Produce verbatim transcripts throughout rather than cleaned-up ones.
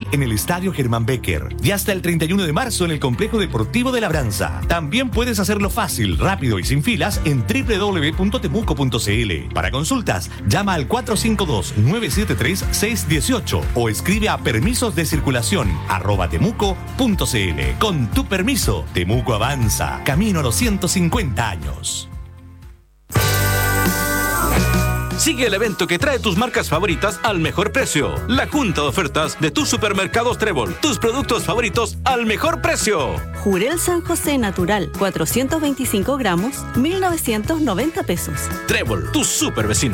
en el Estadio Germán Becker y hasta el treinta y uno de marzo en el Complejo Deportivo de Labranza. También puedes hacerlo fácil, rápido y sin filas en doble u doble u doble u punto temuco punto c l. Para consultas, llama al cuatro cinco dos, nueve siete tres, seis uno ocho o escribe a permisos de circulación arroba temuco punto c l. Con tu permiso, Temuco avanza. Camino a los ciento cincuenta años. Sigue el evento que trae tus marcas favoritas al mejor precio. La junta de ofertas de tus supermercados Trébol. Tus productos favoritos al mejor precio. Jurel San José Natural, cuatrocientos veinticinco gramos, mil novecientos noventa pesos. Trébol, tu super vecino.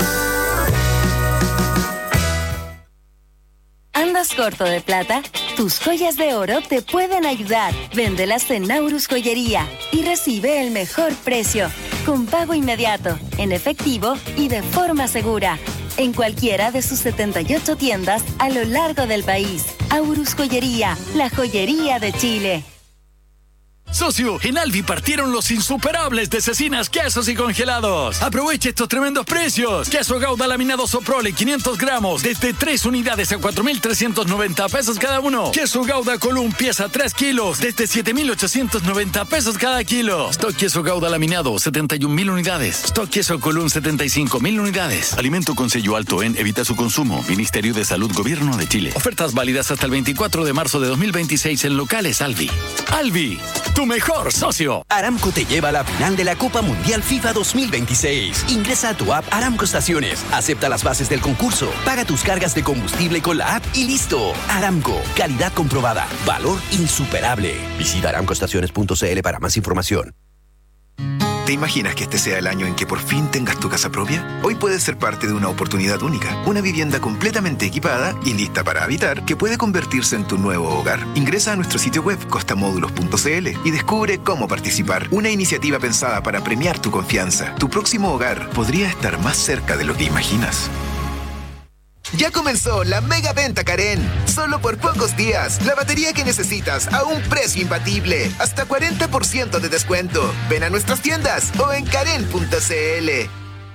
¿Andas corto de plata? Tus joyas de oro te pueden ayudar. Véndelas en Naurus Joyería y recibe el mejor precio, con pago inmediato, en efectivo y de forma segura. En cualquiera de sus setenta y ocho tiendas a lo largo del país. Aurus Joyería, la joyería de Chile. Socio, en Alvi partieron los insuperables de cecinas, quesos y congelados. Aproveche estos tremendos precios. Queso Gouda laminado Soprole quinientos gramos desde tres unidades a cuatro mil trescientos noventa pesos cada uno. Queso Gouda Column pieza tres kilos desde siete mil ochocientos noventa pesos cada kilo. Stock queso Gouda laminado setenta y un mil unidades. Stock queso Column setenta y cinco mil unidades. Alimento con sello alto en Evita su consumo. Ministerio de Salud Gobierno de Chile. Ofertas válidas hasta el veinticuatro de marzo de dos mil veintiséis en locales Alvi. Alvi, tu mejor socio. Aramco te lleva a la final de la Copa Mundial FIFA dos mil veintiséis. Ingresa a tu app Aramco Estaciones, acepta las bases del concurso, paga tus cargas de combustible con la app y listo. Aramco, calidad comprobada, valor insuperable. Visita aramco estaciones punto c l para más información. ¿Te imaginas que este sea el año en que por fin tengas tu casa propia? Hoy puedes ser parte de una oportunidad única, una vivienda completamente equipada y lista para habitar que puede convertirse en tu nuevo hogar. Ingresa a nuestro sitio web costamódulos punto c l y descubre cómo participar. Una iniciativa pensada para premiar tu confianza. Tu próximo hogar podría estar más cerca de lo que imaginas. Ya comenzó la mega venta Karen. Solo por pocos días. La batería que necesitas a un precio imbatible. Hasta cuarenta por ciento de descuento. Ven a nuestras tiendas o en karen punto c l.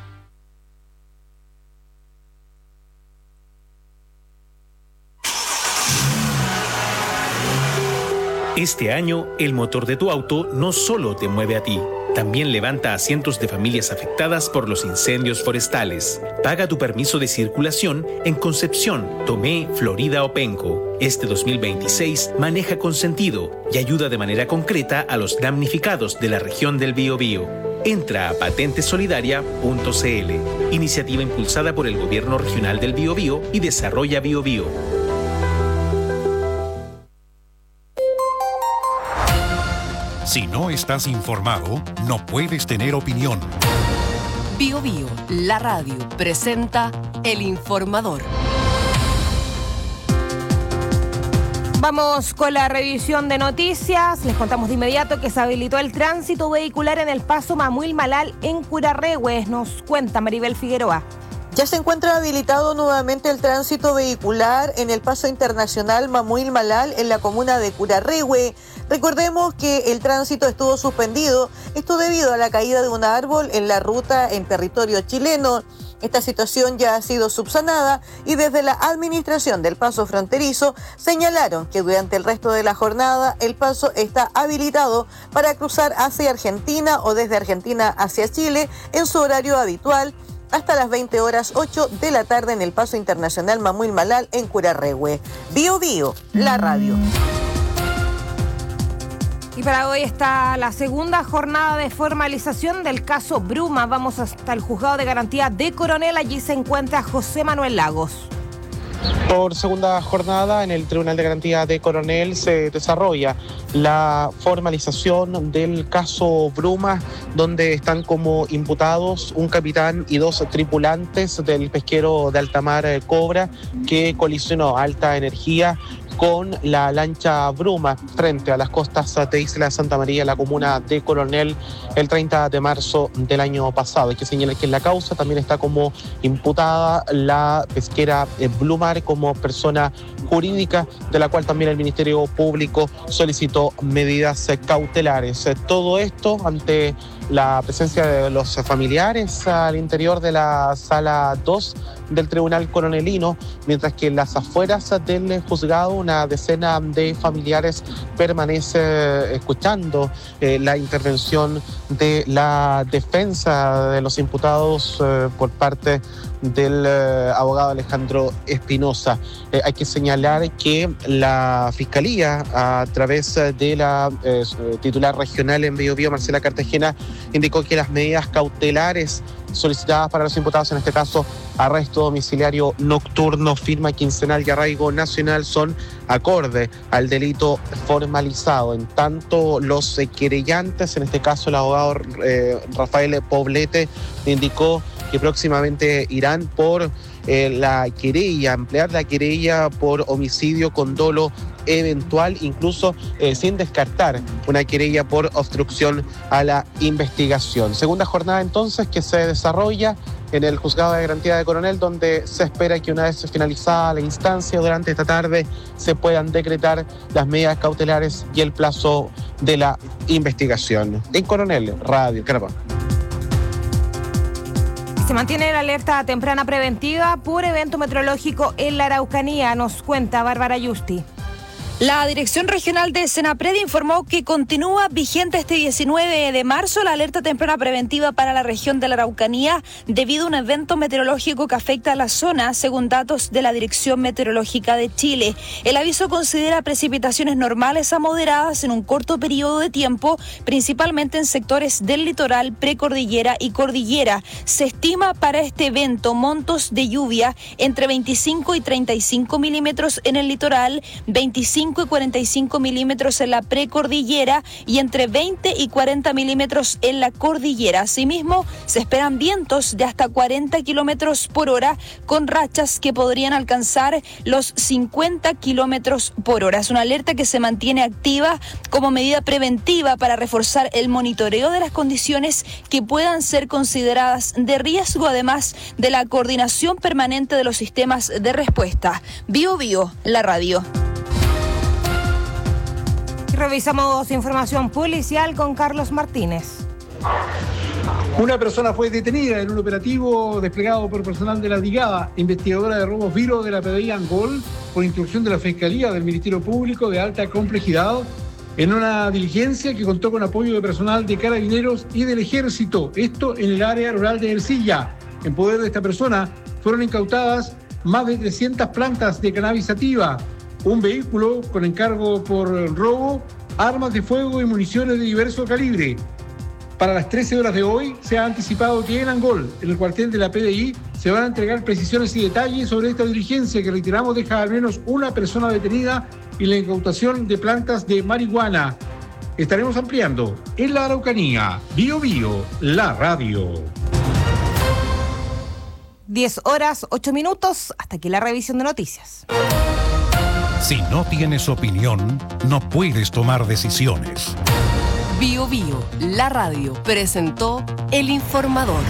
Este año, el motor de tu auto no solo te mueve a ti, también levanta a cientos de familias afectadas por los incendios forestales. Paga tu permiso de circulación en Concepción, Tomé, Florida o Penco. Este dos mil veintiséis maneja con sentido y ayuda de manera concreta a los damnificados de la región del Biobío. Entra a patente solidaria punto c l, iniciativa impulsada por el Gobierno Regional del Biobío y Desarrolla Biobío. Si no estás informado, no puedes tener opinión. Bio Bio, la radio, presenta El Informador. Vamos con la revisión de noticias. Les contamos de inmediato que se habilitó el tránsito vehicular en el paso Mamuil-Malal en Curarrehue. Nos cuenta Maribel Figueroa. Ya se encuentra habilitado nuevamente el tránsito vehicular en el paso internacional Mamuil-Malal en la comuna de Curarrehue. Recordemos que el tránsito estuvo suspendido, esto debido a la caída de un árbol en la ruta en territorio chileno. Esta situación ya ha sido subsanada y desde la administración del paso fronterizo señalaron que durante el resto de la jornada el paso está habilitado para cruzar hacia Argentina o desde Argentina hacia Chile en su horario habitual, hasta las veinte horas ocho de la tarde en el paso internacional Mamuil-Malal en Curarrehue. Bio Bio, la radio. Y para hoy está la segunda jornada de formalización del caso Bruma. Vamos hasta el juzgado de garantía de Coronel. Allí se encuentra José Manuel Lagos. Por segunda jornada en el Tribunal de Garantía de Coronel se desarrolla la formalización del caso Bruma, donde están como imputados un capitán y dos tripulantes del pesquero de altamar Cobra que colisionó a alta energía con la lancha Bruma frente a las costas de Isla Santa María, la comuna de Coronel, el treinta de marzo del año pasado. Hay que señalar que en la causa también está como imputada la pesquera Blumar como persona jurídica, de la cual también el Ministerio Público solicitó medidas cautelares. Todo esto ante la presencia de los familiares al interior de la sala dos del Tribunal Coronelino, mientras que en las afueras del juzgado una decena de familiares permanece escuchando eh, la intervención de la defensa de los imputados eh, por parte del eh, abogado Alejandro Espinosa. Eh, hay que señalar que la Fiscalía, a través de la eh, titular regional en Biobío, Marcela Cartagena, indicó que las medidas cautelares solicitadas para los imputados, en este caso arresto domiciliario nocturno, firma quincenal y arraigo nacional, son acorde al delito formalizado. En tanto, los eh, querellantes, en este caso el abogado eh, Rafael Poblete, indicó que próximamente irán por eh, la querella, emplear la querella por homicidio con dolo eventual, incluso eh, sin descartar una querella por obstrucción a la investigación. Segunda jornada entonces que se desarrolla en el Juzgado de Garantía de Coronel, donde se espera que una vez finalizada la instancia durante esta tarde se puedan decretar las medidas cautelares y el plazo de la investigación. En Coronel, Radio Carapa. Se mantiene la alerta temprana preventiva por evento meteorológico en la Araucanía, nos cuenta Bárbara Yusti. La Dirección Regional de Senapred informó que continúa vigente este diecinueve de marzo la alerta temprana preventiva para la región de la Araucanía debido a un evento meteorológico que afecta a la zona, según datos de la Dirección Meteorológica de Chile. El aviso considera precipitaciones normales a moderadas en un corto periodo de tiempo, principalmente en sectores del litoral, precordillera y cordillera. Se estima para este evento montos de lluvia entre veinticinco y treinta y cinco milímetros en el litoral, veinticinco y cuarenta y cinco milímetros en la precordillera y entre veinte y cuarenta milímetros en la cordillera. Asimismo, se esperan vientos de hasta cuarenta kilómetros por hora con rachas que podrían alcanzar los cincuenta kilómetros por hora. Es una alerta que se mantiene activa como medida preventiva para reforzar el monitoreo de las condiciones que puedan ser consideradas de riesgo, además de la coordinación permanente de los sistemas de respuesta. Bio Bio, la radio. Revisamos información policial con Carlos Martínez. Una persona fue detenida en un operativo desplegado por personal de la Brigada Investigadora de Robos Viro de la P D I Angol por instrucción de la Fiscalía del Ministerio Público de Alta Complejidad en una diligencia que contó con apoyo de personal de Carabineros y del Ejército, esto en el área rural de Ercilla. En poder de esta persona fueron incautadas más de trescientas plantas de cannabis sativa, un vehículo con encargo por robo, armas de fuego y municiones de diverso calibre. Para las trece horas de hoy se ha anticipado que en Angol, en el cuartel de la P D I, se van a entregar precisiones y detalles sobre esta diligencia que, reiteramos, deja al menos una persona detenida y la incautación de plantas de marihuana. Estaremos ampliando en la Araucanía. Bio Bio, la radio. diez horas, ocho minutos, hasta aquí la revisión de noticias. Si no tienes opinión, no puedes tomar decisiones. Bio Bio, la radio, presentó El Informador.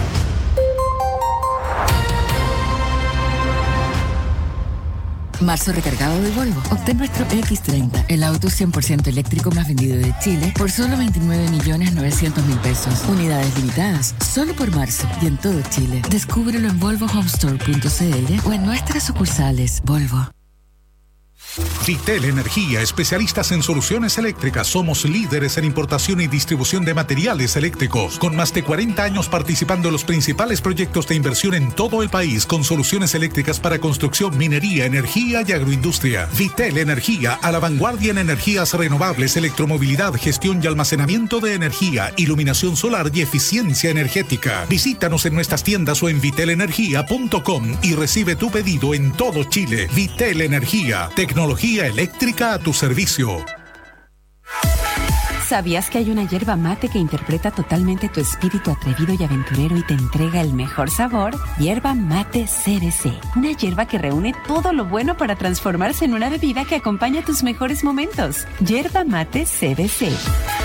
Marzo recargado de Volvo. Obtén nuestro equis treinta, el auto cien por ciento eléctrico más vendido de Chile, por solo veintinueve millones novecientos mil pesos. Unidades limitadas, solo por marzo y en todo Chile. Descúbrelo en volvo home store punto c l o en nuestras sucursales Volvo. Vitel Energía, especialistas en soluciones eléctricas. Somos líderes en importación y distribución de materiales eléctricos, con más de cuarenta años participando en los principales proyectos de inversión en todo el país, con soluciones eléctricas para construcción, minería, energía y agroindustria. Vitel Energía, a la vanguardia en energías renovables, electromovilidad, gestión y almacenamiento de energía, iluminación solar y eficiencia energética. Visítanos en nuestras tiendas o en vitel energía punto com y recibe tu pedido en todo Chile. Vitel Energía, tecnología eléctrica a tu servicio. ¿Sabías que hay una yerba mate que interpreta totalmente tu espíritu atrevido y aventurero y te entrega el mejor sabor? Yerba Mate C B C. Una yerba que reúne todo lo bueno para transformarse en una bebida que acompaña tus mejores momentos. Yerba Mate C B C.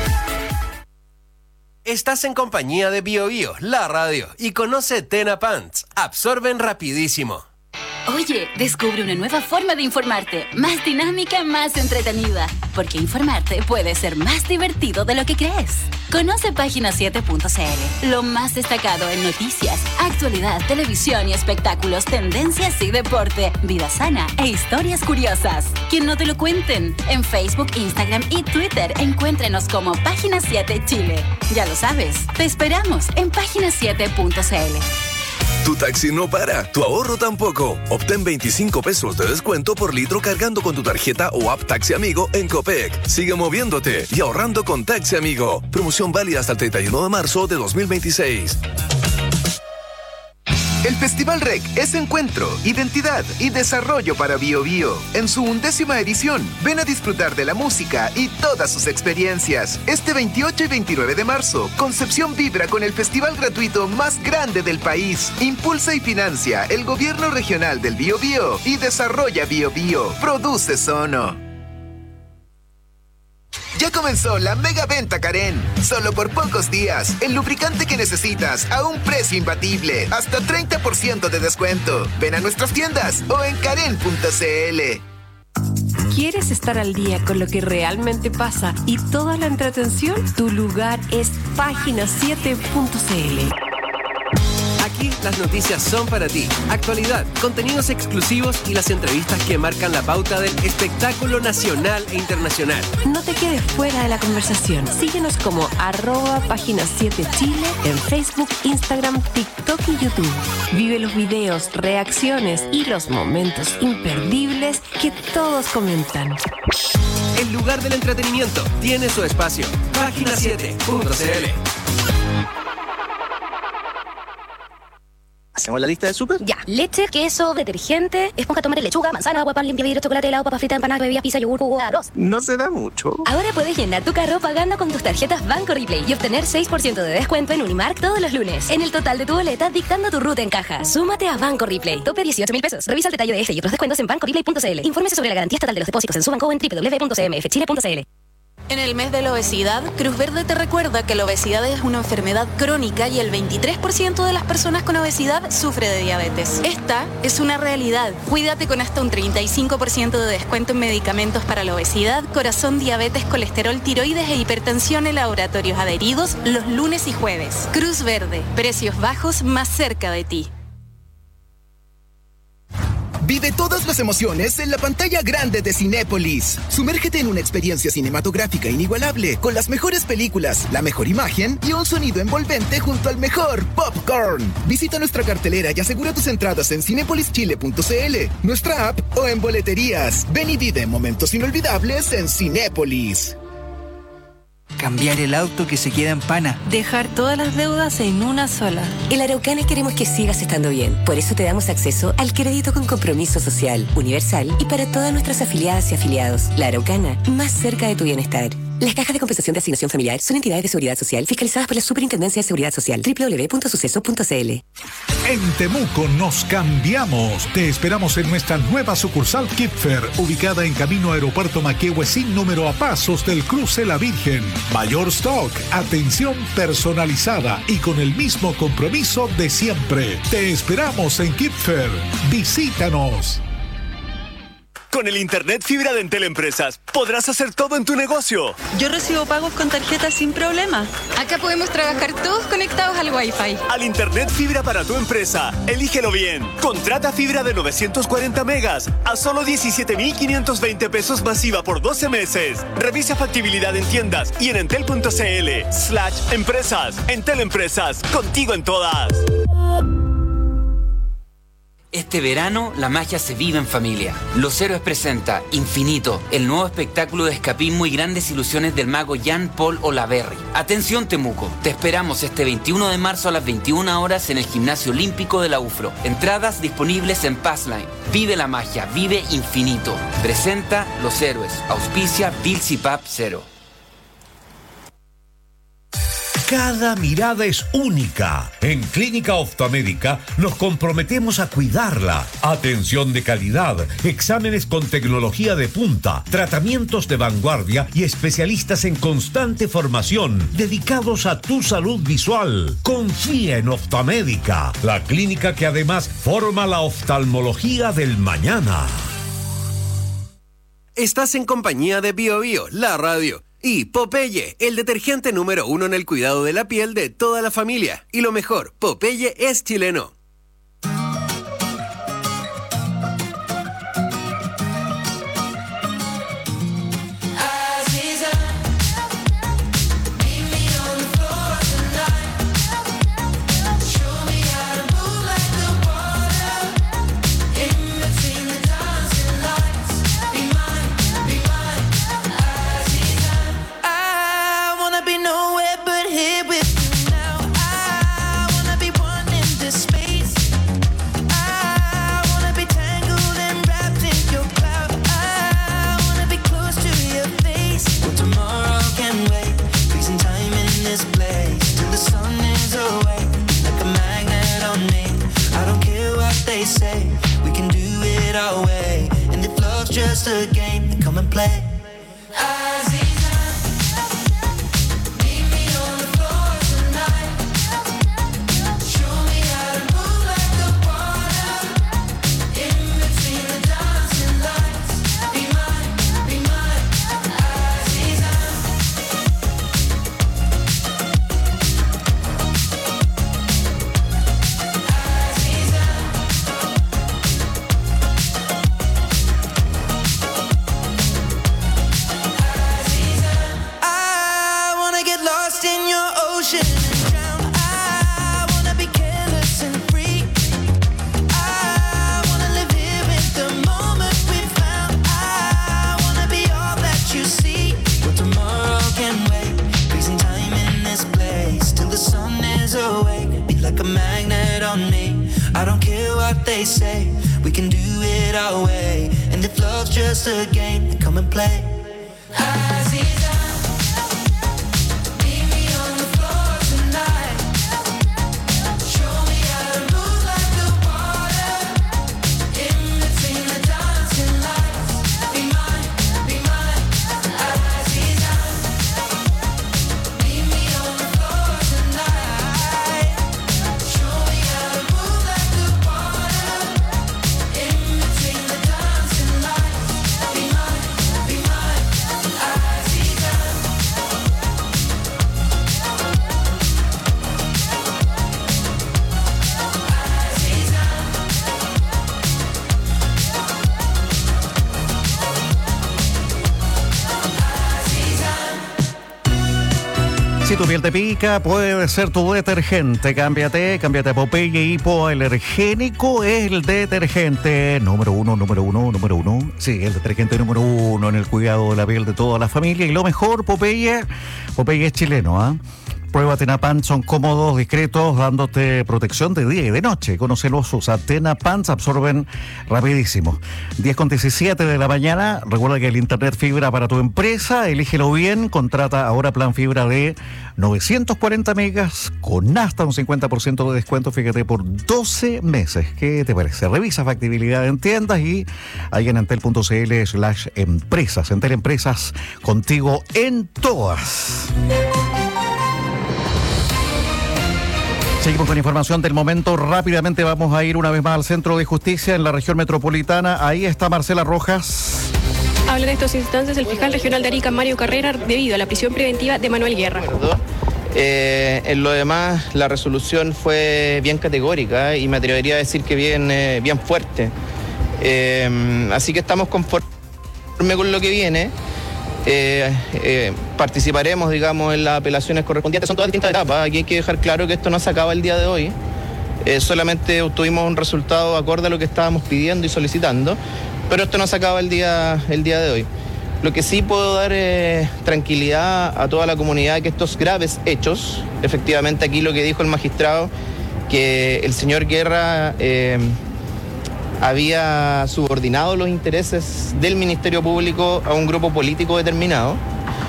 Estás en compañía de Bio Bio, la radio, y conoce Tena Pants. Absorben rapidísimo. Oye, descubre una nueva forma de informarte, más dinámica, más entretenida, porque informarte puede ser más divertido de lo que crees. Conoce página siete punto c l, lo más destacado en noticias, actualidad, televisión y espectáculos, tendencias y deporte, vida sana e historias curiosas. Que no te lo cuenten. En Facebook, Instagram y Twitter, encuéntrenos como Página siete Chile. Ya lo sabes, te esperamos en página siete punto c l. Tu taxi no para, tu ahorro tampoco. Obtén veinticinco pesos de descuento por litro cargando con tu tarjeta o app Taxi Amigo en Copec. Sigue moviéndote y ahorrando con Taxi Amigo. Promoción válida hasta el treinta y uno de marzo de dos mil veintiséis. El Festival R E C es encuentro, identidad y desarrollo para Bio Bio. En su undécima edición, ven a disfrutar de la música y todas sus experiencias. Este veintiocho y veintinueve de marzo, Concepción vibra con el festival gratuito más grande del país. Impulsa y financia el Gobierno Regional del Bio Bio y desarrolla Bio Bio. Produce Sono. Ya comenzó la mega venta Karen. Solo por pocos días. El lubricante que necesitas a un precio imbatible. Hasta treinta por ciento de descuento. Ven a nuestras tiendas o en karen punto c l. ¿Quieres estar al día con lo que realmente pasa y toda la entretención? Tu lugar es página siete punto c l. Aquí las noticias son para ti. Actualidad, contenidos exclusivos y las entrevistas que marcan la pauta del espectáculo nacional e internacional. No te quedes fuera de la conversación. Síguenos como arroba página siete Chile en Facebook, Instagram, TikTok y YouTube. Vive los videos, reacciones y los momentos imperdibles que todos comentan. El lugar del entretenimiento tiene su espacio. página siete punto c l. ¿Hacemos la lista de súper? Ya. Leche, queso, detergente, esponja, tomate, lechuga, manzana, agua, pan, limpia, vidrio, chocolate, helado, papa frita, empanada, bebidas, pizza, yogur, jugo, arroz. No se da mucho. Ahora puedes llenar tu carro pagando con tus tarjetas Banco Replay y obtener seis por ciento de descuento en Unimark todos los lunes. En el total de tu boleta, dictando tu ruta en caja. Súmate a Banco Replay. Tope dieciocho mil pesos. Revisa el detalle de este y otros descuentos en banco replay punto c l. Infórmese sobre la garantía estatal de los depósitos en su banco en doble u doble u doble u punto c m f chile punto c l. En el mes de la obesidad, Cruz Verde te recuerda que la obesidad es una enfermedad crónica y el veintitrés por ciento de las personas con obesidad sufre de diabetes. Esta es una realidad. Cuídate con hasta un treinta y cinco por ciento de descuento en medicamentos para la obesidad, corazón, diabetes, colesterol, tiroides e hipertensión en laboratorios adheridos los lunes y jueves. Cruz Verde, precios bajos más cerca de ti. Vive todas las emociones en la pantalla grande de Cinépolis. Sumérgete en una experiencia cinematográfica inigualable, con las mejores películas, la mejor imagen y un sonido envolvente junto al mejor popcorn. Visita nuestra cartelera y asegura tus entradas en cinépolis chile punto c l, nuestra app o en boleterías. Ven y vive momentos inolvidables en Cinépolis. Cambiar el auto que se queda en pana. Dejar todas las deudas en una sola. En la Araucana queremos que sigas estando bien. Por eso te damos acceso al crédito con compromiso social, universal y para todas nuestras afiliadas y afiliados. La Araucana, más cerca de tu bienestar. Las cajas de compensación de asignación familiar son entidades de seguridad social fiscalizadas por la Superintendencia de Seguridad Social. doble u doble u doble u punto suceso punto c l. En Temuco nos cambiamos. Te esperamos en nuestra nueva sucursal Kipfer, ubicada en camino Aeropuerto Maquehue sin número a pasos del cruce La Virgen. Mayor stock, atención personalizada y con el mismo compromiso de siempre. Te esperamos en Kipfer. Visítanos. Con el internet fibra de Entel Empresas podrás hacer todo en tu negocio. Yo recibo pagos con tarjeta sin problema. Acá podemos trabajar todos conectados al Wi-Fi. Al internet fibra para tu empresa, elígelo bien. Contrata fibra de novecientos cuarenta megas a solo diecisiete mil quinientos veinte pesos masiva por doce meses. Revisa factibilidad en tiendas y en entel punto c l slash empresas. Entel Empresas, contigo en todas. Este verano, la magia se vive en familia. Los Héroes presenta Infinito, el nuevo espectáculo de escapismo y grandes ilusiones del mago Jean-Paul Olaverry. Atención Temuco, te esperamos este veintiuno de marzo a las veintiuna horas en el Gimnasio Olímpico de la U F R O. Entradas disponibles en Passline. Vive la magia, vive Infinito. Presenta Los Héroes. Auspicia Bills y Pap Cero. Cada mirada es única. En Clínica Optomédica nos comprometemos a cuidarla. Atención de calidad, exámenes con tecnología de punta, tratamientos de vanguardia y especialistas en constante formación dedicados a tu salud visual. Confía en Optomédica, la clínica que además forma la oftalmología del mañana. Estás en compañía de Bio Bio, la radio. Y Popeye, el detergente número uno en el cuidado de la piel de toda la familia. Y lo mejor, Popeye es chileno. Just a game, come and play. They say we can do it our way, and if love's just a game, then come and play. Si tu piel te pica, puede ser tu detergente. Cámbiate, cámbiate a Popeye Hipoalergénico. Es el detergente número uno, número uno, número uno. Sí, el detergente número uno en el cuidado de la piel de toda la familia. Y lo mejor, Popeye, Popeye es chileno, ¿ah? ¿eh? Prueba Tenapants, son cómodos, discretos, dándote protección de día y de noche. Conócelos, usa Tenapants, absorben rapidísimo. diez con diecisiete de la mañana. Recuerda que el internet fibra para tu empresa, elígelo bien. Contrata ahora plan fibra de novecientos cuarenta megas con hasta un cincuenta por ciento de descuento, fíjate, por doce meses. ¿Qué te parece? Revisa factibilidad en tiendas y ahí en entel.cl slash empresas. Entel Empresas, contigo en todas. Seguimos con información del momento. Rápidamente vamos a ir una vez más al Centro de Justicia en la región metropolitana. Ahí está Marcela Rojas. Habla en estas instancias el fiscal regional de Arica, Mario Carrera, debido a la prisión preventiva de Manuel Guerra. Eh, en lo demás, la resolución fue bien categórica y me atrevería a decir que bien, eh, bien fuerte. Eh, así que estamos conformes con lo que viene. Eh, eh, participaremos, digamos, en las apelaciones correspondientes. Son todas distintas etapas. Aquí hay que dejar claro que esto no se acaba el día de hoy. Eh, solamente obtuvimos un resultado acorde a lo que estábamos pidiendo y solicitando, pero esto no se acaba el día, el día de hoy. Lo que sí puedo dar eh, tranquilidad a toda la comunidad que estos graves hechos, efectivamente aquí lo que dijo el magistrado, que el señor Guerra eh, había subordinado los intereses del Ministerio Público a un grupo político determinado.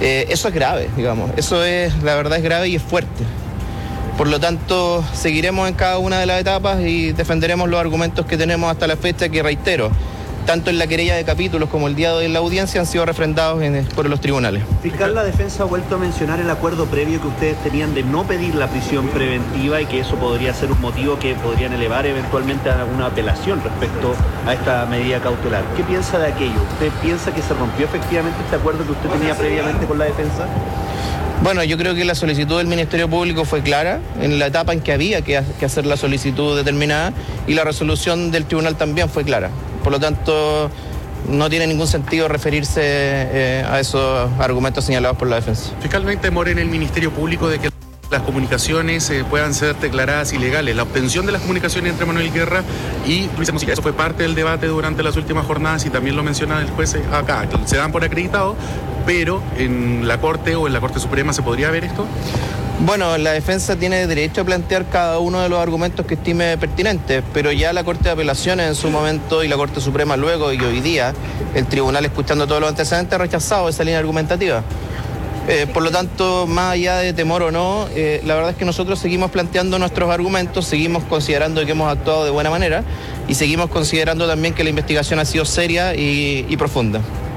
Eh, eso es grave, digamos, eso es, la verdad es grave y es fuerte. Por lo tanto, seguiremos en cada una de las etapas y defenderemos los argumentos que tenemos hasta la fecha, que reitero, tanto en la querella de capítulos como el día de hoy en la audiencia han sido refrendados en, por los tribunales. Fiscal, la defensa ha vuelto a mencionar el acuerdo previo que ustedes tenían de no pedir la prisión preventiva y que eso podría ser un motivo que podrían elevar eventualmente a alguna apelación respecto a esta medida cautelar. ¿Qué piensa de aquello? ¿Usted piensa que se rompió efectivamente este acuerdo que usted tenía previamente con la defensa? Bueno, yo creo que la solicitud del Ministerio Público fue clara en la etapa en que había que, que hacer la solicitud determinada, y la resolución del tribunal también fue clara. Por lo tanto, no tiene ningún sentido referirse eh, a esos argumentos señalados por la defensa. Fiscalmente temor en el Ministerio Público de que las comunicaciones eh, puedan ser declaradas ilegales. La obtención de las comunicaciones entre Manuel Guerra y Luisa Musica, eso fue parte del debate durante las últimas jornadas y también lo menciona el juez acá. Se dan por acreditado, pero en la Corte o en la Corte Suprema, ¿se podría ver esto? Bueno, la defensa tiene derecho a plantear cada uno de los argumentos que estime pertinentes, pero ya la Corte de Apelaciones en su momento y la Corte Suprema luego, y hoy día el tribunal, escuchando todos los antecedentes, ha rechazado esa línea argumentativa. Eh, por lo tanto, más allá de temor o no, eh, la verdad es que nosotros seguimos planteando nuestros argumentos, seguimos considerando que hemos actuado de buena manera y seguimos considerando también que la investigación ha sido seria y, y profunda.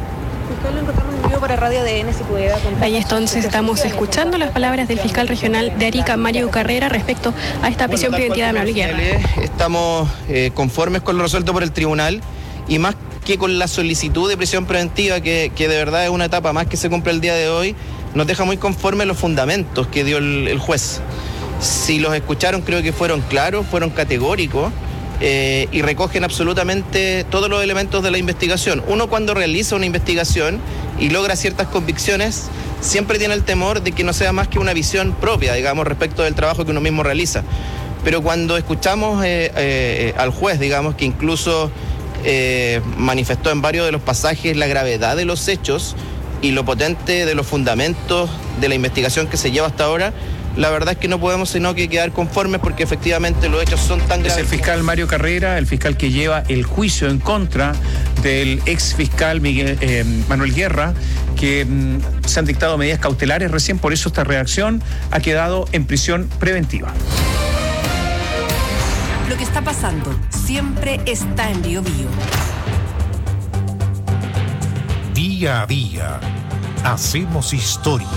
Para Radio A D N, si pudiera contar. Ahí entonces estamos escuchando las palabras del fiscal regional de Arica, Mario Carrera, respecto a esta prisión bueno, preventiva de Manuel Guerra. Estamos eh, conformes con lo resuelto por el tribunal y más que con la solicitud de prisión preventiva, que, que de verdad es una etapa más que se cumple el día de hoy, nos deja muy conformes los fundamentos que dio el, el juez. Si los escucharon, creo que fueron claros, fueron categóricos. Eh, y recogen absolutamente todos los elementos de la investigación. Uno, cuando realiza una investigación y logra ciertas convicciones, siempre tiene el temor de que no sea más que una visión propia, digamos, respecto del trabajo que uno mismo realiza. Pero cuando escuchamos eh, eh, al juez, digamos, que incluso eh, manifestó en varios de los pasajes la gravedad de los hechos y lo potente de los fundamentos de la investigación que se lleva hasta ahora, la verdad es que no podemos sino que quedar conformes, porque efectivamente los hechos son tan graves. Es el fiscal Mario Carrera, el fiscal que lleva el juicio en contra del ex fiscal Miguel, eh, Manuel Guerra, que mm, se han dictado medidas cautelares recién, por eso esta reacción ha quedado en prisión preventiva. Lo que está pasando siempre está en Bio Bio. Día a día, hacemos historia.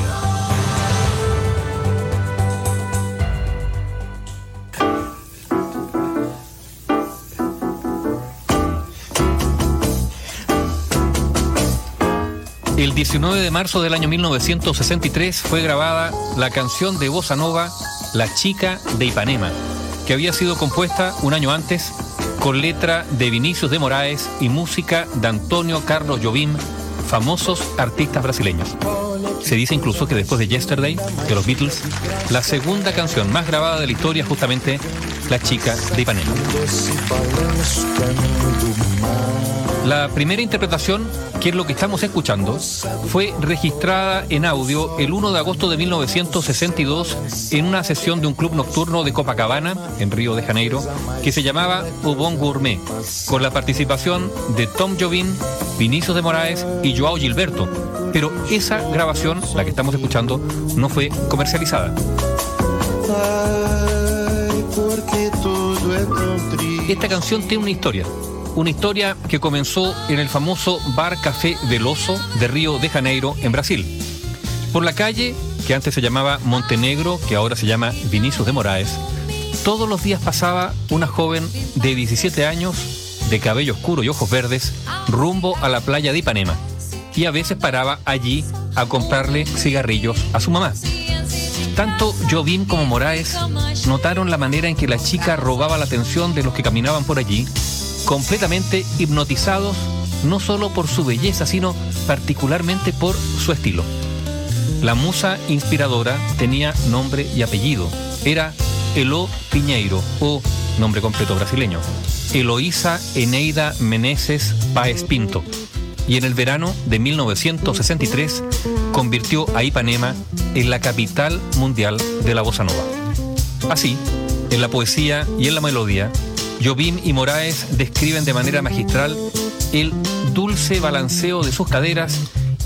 El diecinueve de marzo del año mil novecientos sesenta y tres fue grabada la canción de bossa nova La Chica de Ipanema, que había sido compuesta un año antes con letra de Vinicius de Moraes y música de Antonio Carlos Jobim, famosos artistas brasileños. Se dice incluso que después de Yesterday, de los Beatles, la segunda canción más grabada de la historia es justamente La Chica de Ipanema. La primera interpretación, que es lo que estamos escuchando, fue registrada en audio el uno de agosto de mil novecientos sesenta y dos en una sesión de un club nocturno de Copacabana, en Río de Janeiro, que se llamaba O Bon Gourmet, con la participación de Tom Jobim, Vinicius de Moraes y Joao Gilberto. Pero esa grabación, la que estamos escuchando, no fue comercializada. Esta canción tiene una historia. Una historia que comenzó en el famoso Bar Café del Oso de Río de Janeiro, en Brasil. Por la calle, que antes se llamaba Montenegro, que ahora se llama Vinicius de Moraes, todos los días pasaba una joven de diecisiete años, de cabello oscuro y ojos verdes, rumbo a la playa de Ipanema. Y a veces paraba allí a comprarle cigarrillos a su mamá. Tanto Jobim como Moraes notaron la manera en que la chica robaba la atención de los que caminaban por allí, completamente hipnotizados no solo por su belleza, sino particularmente por su estilo. La musa inspiradora tenía nombre y apellido. Era Eló Piñeiro, o nombre completo brasileño, Eloísa Eneida Meneses Páez Pinto. Y en el verano de mil novecientos sesenta y tres convirtió a Ipanema en la capital mundial de la bossa nova. Así, en la poesía y en la melodía, Jobim y Moraes describen de manera magistral el dulce balanceo de sus caderas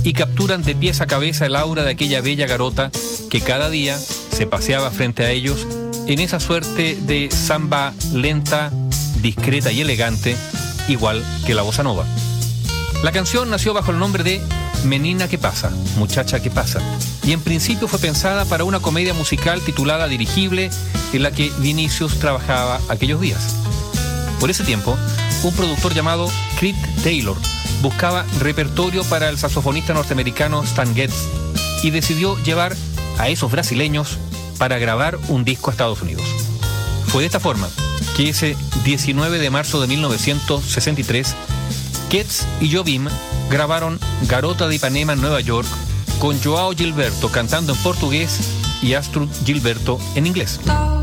y capturan de pies a cabeza el aura de aquella bella garota que cada día se paseaba frente a ellos en esa suerte de samba lenta, discreta y elegante, igual que la bossa nova. La canción nació bajo el nombre de Menina que pasa, muchacha que pasa, y en principio fue pensada para una comedia musical titulada Dirigible, en la que Vinicius trabajaba aquellos días. Por ese tiempo, un productor llamado Creed Taylor buscaba repertorio para el saxofonista norteamericano Stan Getz y decidió llevar a esos brasileños para grabar un disco a Estados Unidos. Fue de esta forma que ese diecinueve de marzo de mil novecientos sesenta y tres, Getz y Jobim grabaron Garota de Ipanema en Nueva York, con Joao Gilberto cantando en portugués y Astrud Gilberto en inglés.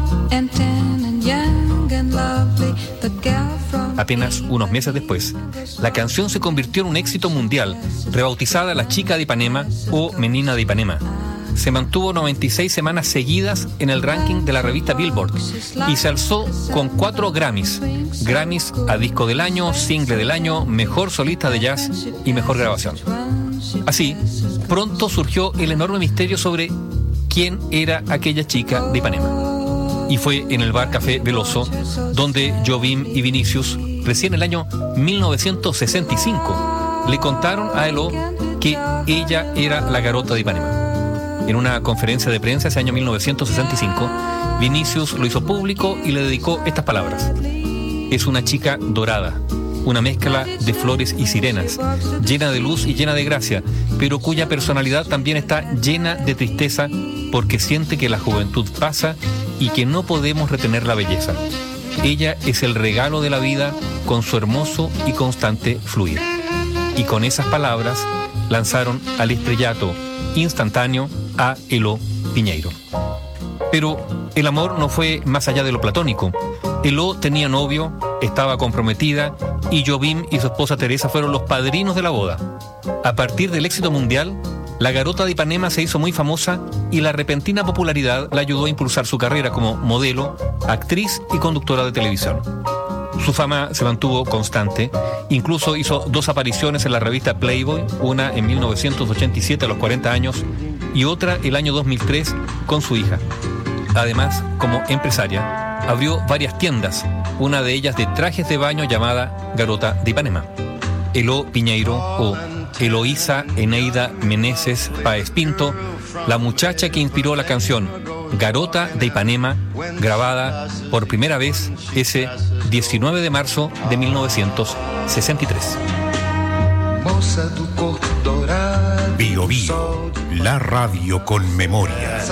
Apenas unos meses después, la canción se convirtió en un éxito mundial, rebautizada La Chica de Ipanema o Menina de Ipanema. Se mantuvo noventa y seis semanas seguidas en el ranking de la revista Billboard y se alzó con cuatro Grammys. Grammys a Disco del Año, Single del Año, Mejor Solista de Jazz y Mejor Grabación. Así, pronto surgió el enorme misterio sobre quién era aquella chica de Ipanema. Y fue en el bar Café Veloso donde Jobim y Vinicius, recién el año mil novecientos sesenta y cinco, le contaron a Elo que ella era la Garota de Ipanema. En una conferencia de prensa ese año mil novecientos sesenta y cinco, Vinicius lo hizo público y le dedicó estas palabras. Es una chica dorada, una mezcla de flores y sirenas, llena de luz y llena de gracia, pero cuya personalidad también está llena de tristeza porque siente que la juventud pasa y que no podemos retener la belleza. Ella es el regalo de la vida con su hermoso y constante fluir. Y con esas palabras lanzaron al estrellato instantáneo a Elo Piñeiro. Pero el amor no fue más allá de lo platónico. Elo tenía novio, estaba comprometida y Jobim y su esposa Teresa fueron los padrinos de la boda. A partir del éxito mundial, la Garota de Ipanema se hizo muy famosa y la repentina popularidad la ayudó a impulsar su carrera como modelo, actriz y conductora de televisión. Su fama se mantuvo constante, incluso hizo dos apariciones en la revista Playboy, una en mil novecientos ochenta y siete a los cuarenta años y otra el año dos mil tres con su hija. Además, como empresaria, abrió varias tiendas, una de ellas de trajes de baño llamada Garota de Ipanema. Elo Piñeiro o Eloísa Eneida Meneses Páez Pinto, la muchacha que inspiró la canción Garota de Ipanema, grabada por primera vez ese diecinueve de marzo de mil novecientos sesenta y tres. Bio Bio, la radio con memoria.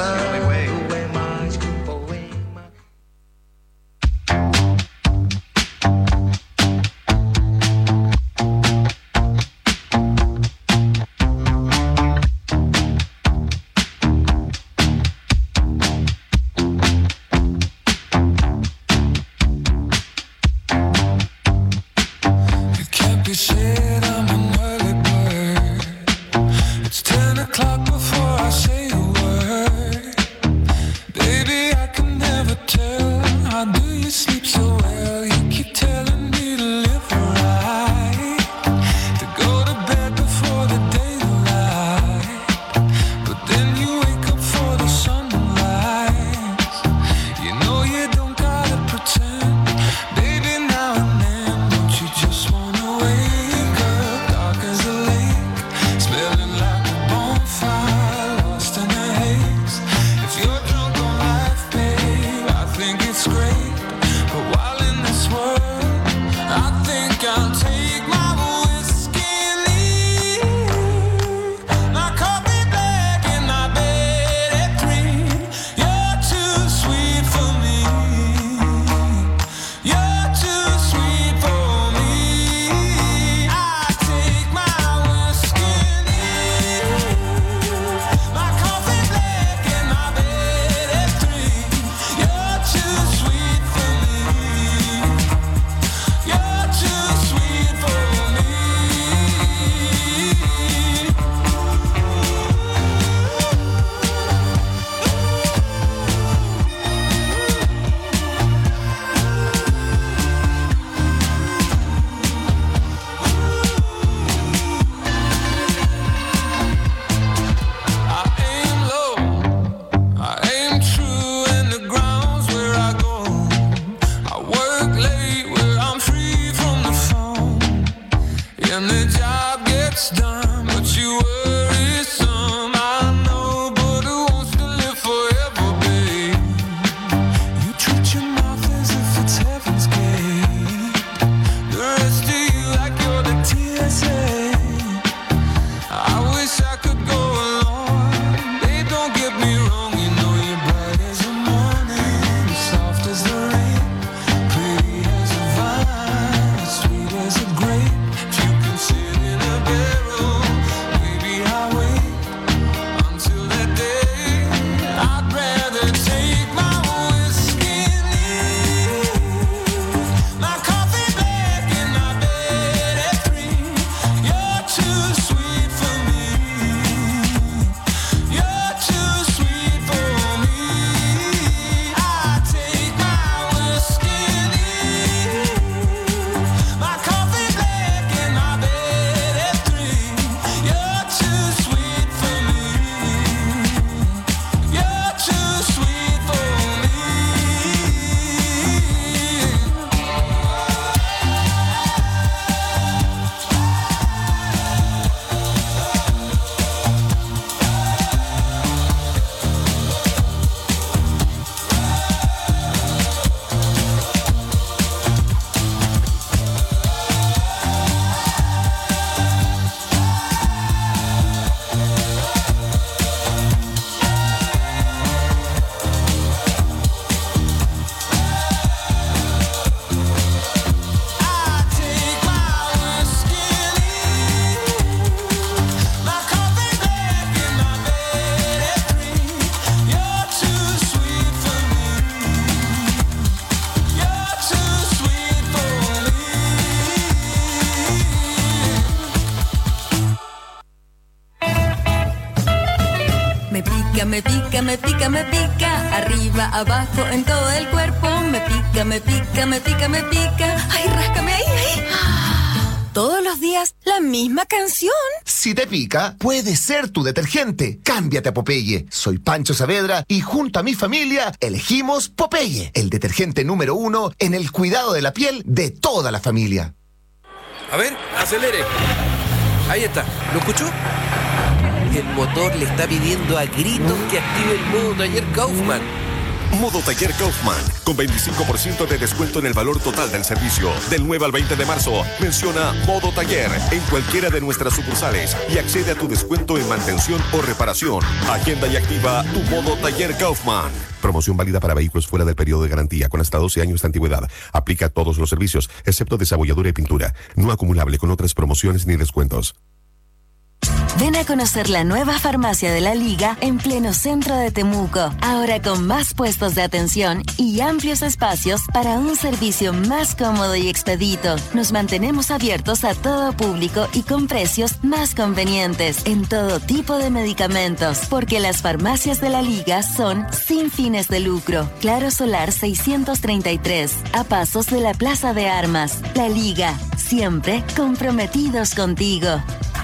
Fire. pica, me pica, me pica, me pica. Arriba, abajo, en todo el cuerpo. Me pica, me pica, me pica, me pica. Ay, ráscame ahí, ahí. Todos los días, la misma canción. Si te pica, puede ser tu detergente. Cámbiate a Popeye. Soy Pancho Saavedra y junto a mi familia elegimos Popeye, el detergente número uno en el cuidado de la piel de toda la familia. A ver, acelere. Ahí está. ¿Lo escuchó? El motor le está pidiendo a gritos que active el modo taller Kaufman. Modo Taller Kaufman, con veinticinco por ciento de descuento en el valor total del servicio. Del nueve al veinte de marzo, menciona Modo Taller en cualquiera de nuestras sucursales y accede a tu descuento en mantención o reparación. Agenda y activa tu Modo Taller Kaufman. Promoción válida para vehículos fuera del periodo de garantía con hasta doce años de antigüedad. Aplica a todos los servicios, excepto desabolladura y pintura. No acumulable con otras promociones ni descuentos. Ven a conocer la nueva farmacia de la Liga en pleno centro de Temuco. Ahora con más puestos de atención y amplios espacios para un servicio más cómodo y expedito. Nos mantenemos abiertos a todo público y con precios más convenientes en todo tipo de medicamentos. Porque las farmacias de la Liga son sin fines de lucro. Claro Solar seiscientos treinta y tres, a pasos de la Plaza de Armas. La Liga, siempre comprometidos contigo.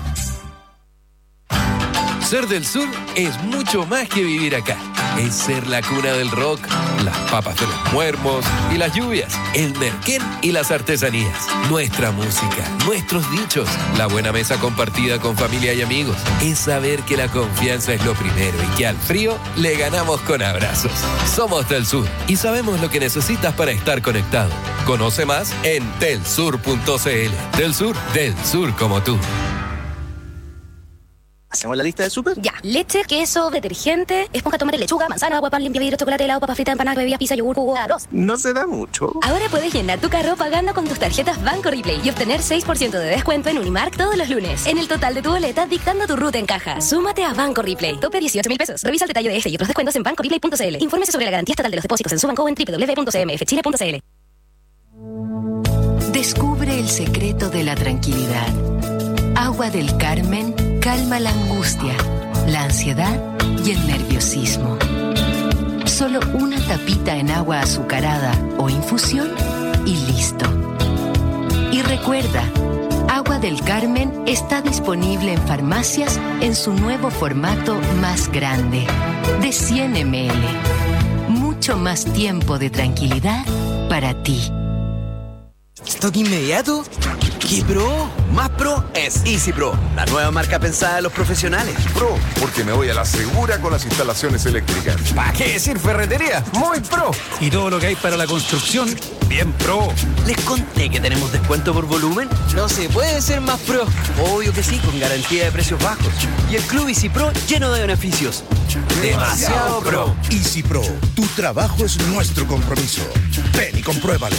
Ser del sur es mucho más que vivir acá. Es ser la cuna del rock, las papas de los muermos y las lluvias, el merquén y las artesanías, nuestra música, nuestros dichos, la buena mesa compartida con familia y amigos. Es saber que la confianza es lo primero y que al frío le ganamos con abrazos. Somos del sur y sabemos lo que necesitas para estar conectado. Conoce más en telsur punto c l. Del sur, del sur como tú. ¿Hacemos la lista del súper? Ya. Leche, queso, detergente, esponja, tomate, lechuga, manzana, agua, pan, limpia vidrio, chocolate, helado, papa frita, empanadas, bebidas, pizza, yogur, jugo, arroz. No se da mucho. Ahora puedes llenar tu carro pagando con tus tarjetas Banco Replay y obtener seis por ciento de descuento en Unimark todos los lunes. En el total de tu boleta, dictando tu ruta en caja. Súmate a Banco Replay. Tope dieciocho mil pesos. Revisa el detalle de este y otros descuentos en banco replay punto c l. Infórmese sobre la garantía estatal de los depósitos en su banco en doble u doble u doble u punto c m f chile punto c l. Descubre el secreto de la tranquilidad. Agua del Carmen calma la angustia, la ansiedad y el nerviosismo. Solo una tapita en agua azucarada o infusión y listo. Y recuerda, Agua del Carmen está disponible en farmacias en su nuevo formato más grande, de cien mililitros. Mucho más tiempo de tranquilidad para ti. ¿Stock inmediato? ¿Qué pro? Más pro es Easy Pro, la nueva marca pensada en los profesionales. Pro, porque me voy a la segura con las instalaciones eléctricas. ¿Para qué decir ferretería? Muy pro. Y todo lo que hay para la construcción, bien pro. ¿Les conté que tenemos descuento por volumen? No se puede ser más pro. Obvio que sí, con garantía de precios bajos. Y el Club Easy Pro lleno de beneficios. Demasiado pro. Easy Pro, tu trabajo es nuestro compromiso. Ven y compruébalo.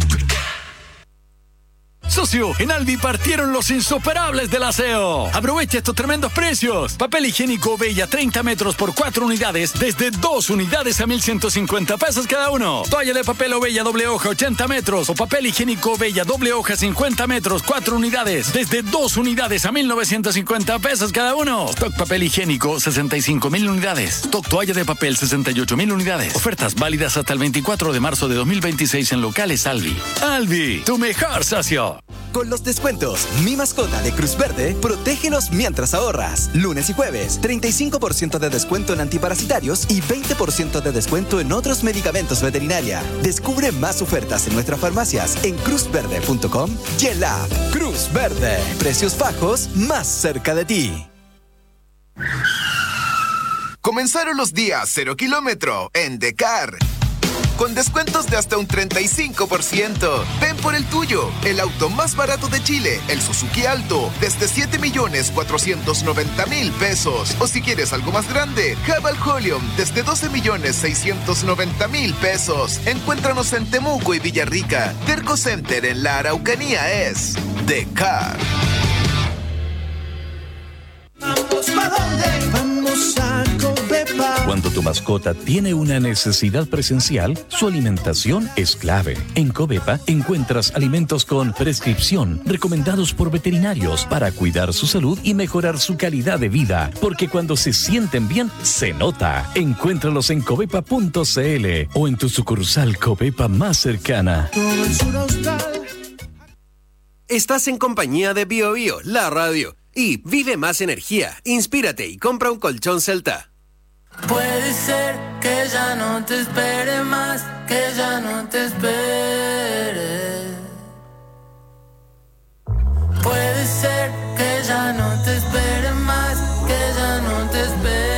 Socio, en Albi partieron los insuperables del aseo. Aprovecha estos tremendos precios. Papel higiénico Bella treinta metros por cuatro unidades desde dos unidades a mil ciento cincuenta pesos cada uno. Toalla de papel Bella doble hoja ochenta metros o papel higiénico Bella doble hoja cincuenta metros, cuatro unidades desde dos unidades a mil novecientos cincuenta pesos cada uno. Stock papel higiénico sesenta y cinco mil unidades. Stock toalla de papel sesenta y ocho mil unidades. Ofertas válidas hasta el veinticuatro de marzo de dos mil veintiséis en locales Albi. Albi, tu mejor socio. Con los descuentos Mi Mascota de Cruz Verde, protégelos mientras ahorras. Lunes y jueves, treinta y cinco por ciento de descuento en antiparasitarios y veinte por ciento de descuento en otros medicamentos veterinaria. Descubre más ofertas en nuestras farmacias en cruz verde punto com y en la app. Cruz Verde, precios bajos más cerca de ti. Comenzaron los días cero kilómetro en Decar. Con descuentos de hasta un treinta y cinco por ciento. Ven por el tuyo, el auto más barato de Chile, el Suzuki Alto, desde siete millones cuatrocientos noventa mil pesos. O si quieres algo más grande, Haval Holium, desde doce millones seiscientos noventa mil pesos. Encuéntranos en Temuco y Villarrica. Terco Center en la Araucanía es Decar. ¿Vamos pa' dónde? Vamos a Covepa. Cuando tu mascota tiene una necesidad presencial, su alimentación es clave. En Covepa encuentras alimentos con prescripción, recomendados por veterinarios para cuidar su salud y mejorar su calidad de vida. Porque cuando se sienten bien, se nota. Encuéntralos en covepa punto c l o en tu sucursal Covepa más cercana. Estás en compañía de Bio Bio, la radio. Y vive más energía, inspírate y compra un colchón Celta. Puede ser que ya no te espere más, que ya no te espere. Puede ser que ya no te espere más, que ya no te espere.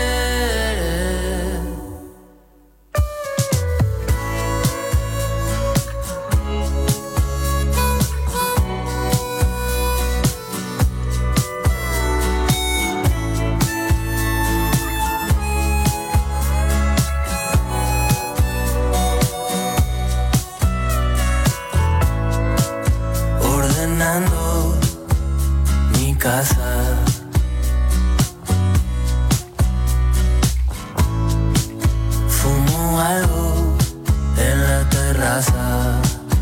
Mi casa, fumo algo en la terraza.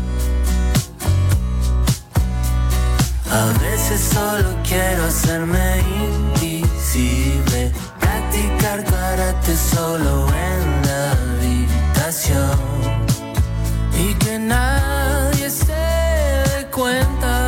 A veces solo quiero hacerme invisible, practicar karate solo en la habitación y que nadie se dé cuenta.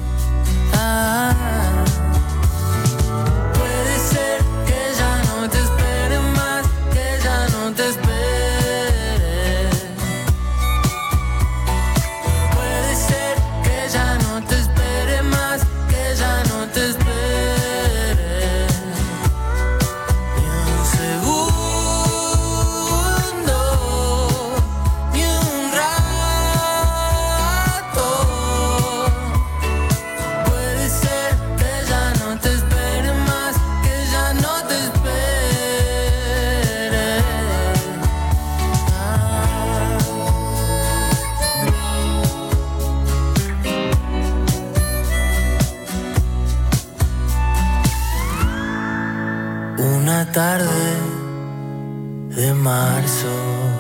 Tarde de marzo,